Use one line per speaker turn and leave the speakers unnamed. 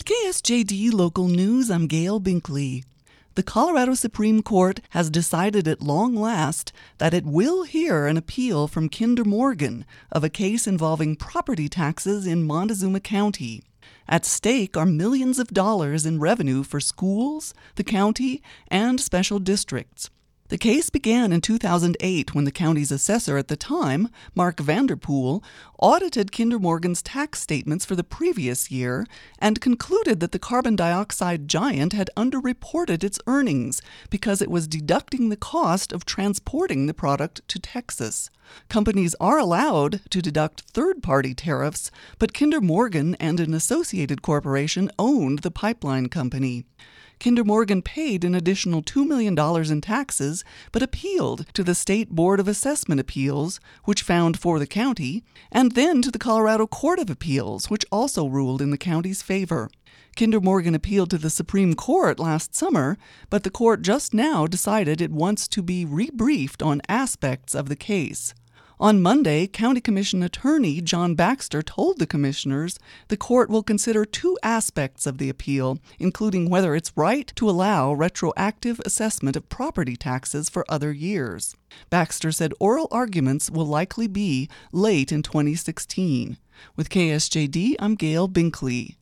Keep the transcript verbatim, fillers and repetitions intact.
With K S J D Local News, I'm Gail Binkley. The Colorado Supreme Court has decided at long last that it will hear an appeal from Kinder Morgan of a case involving property taxes in Montezuma County. At stake are millions of dollars in revenue for schools, the county, and special districts. The case began in two thousand eight when the county's assessor at the time, Mark Vanderpool, audited Kinder Morgan's tax statements for the previous year and concluded that the carbon dioxide giant had underreported its earnings because it was deducting the cost of transporting the product to Texas. Companies are allowed to deduct third-party tariffs, but Kinder Morgan and an associated corporation owned the pipeline company. Kinder Morgan paid an additional two million dollars in taxes, but appealed to the State Board of Assessment Appeals, which found for the county, and then to the Colorado Court of Appeals, which also ruled in the county's favor. Kinder Morgan appealed to the Supreme Court last summer, but the court just now decided it wants to be rebriefed on aspects of the case. On Monday, County Commission Attorney John Baxter told the commissioners the court will consider two aspects of the appeal, including whether it's right to allow retroactive assessment of property taxes for other years. Baxter said oral arguments will likely be late in twenty sixteen. With K S J D, I'm Gail Binkley.